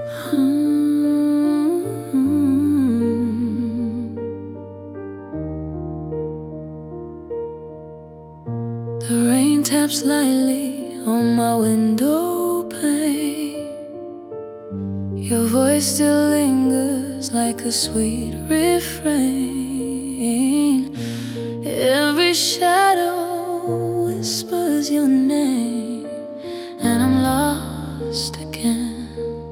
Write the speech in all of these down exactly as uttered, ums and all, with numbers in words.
The rain taps lightly on my window pane. Your voice still lingers like a sweet refrain. Every shadow whispers your name, and I'm lost again.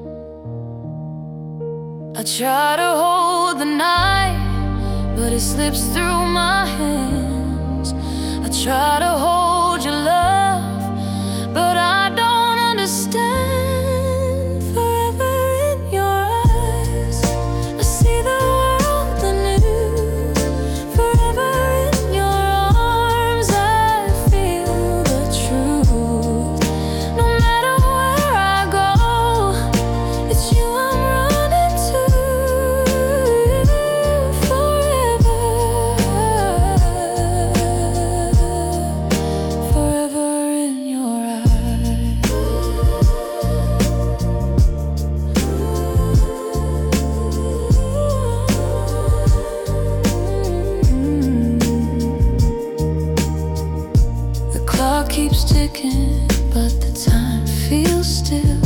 I try to hold the night, but it slips through my hands. I try to hold your love, but I don't understand. Forever in your eyes, I see the world anew. Forever in your arms, I feel the truth. No matter where I go, it's you I'm running to. Forever, forever in your eyes. The clock keeps ticking, but the time feels still.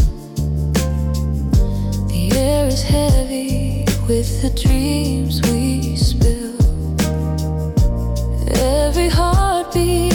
The air is heavy with the dreams we spill. Every heartbeat